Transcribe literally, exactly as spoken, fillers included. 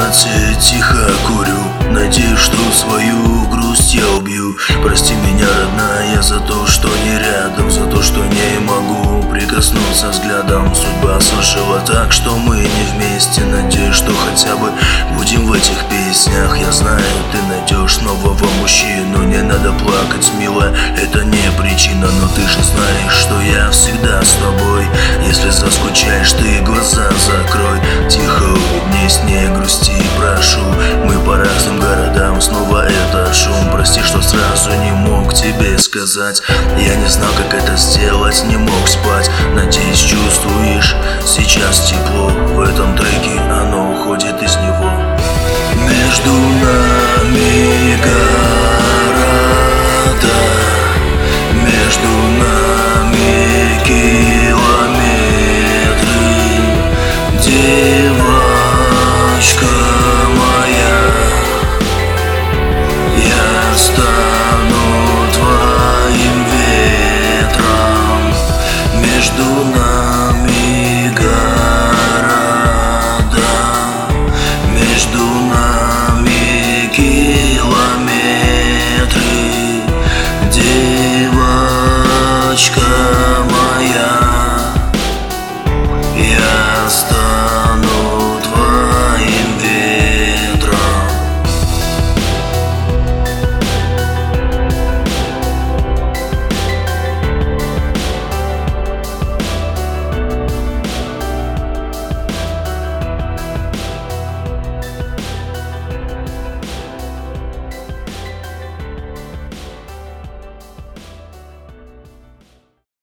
кровати тихо курю, надеюсь, что свою грусть я убью. Прости меня, родная, за то, что не рядом, за то, что не могу прикоснуться взглядом. Судьба сложила так, что мы не вместе. Надеюсь, что хотя бы будем в этих песнях. Я знаю, ты найдешь нового мужчину. Не надо плакать, милая, это не причина. Но ты же знаешь, что я всегда с тобой. Если заскучаешь, ты глаза закрой. Тихо улыбнись, не грусти, прошу. Мы по разным городам, снова это шум. Прости, что сразу не мог тебе сказать. Я не знал, как это сделать, не мог спать. Надеюсь, чувствуешь сейчас тепло. В этом треке оно уходит из него. Между нами города, между нами километры. Девочка моя, я стану твоим ветром. Между нами города, между нами километры. Девочка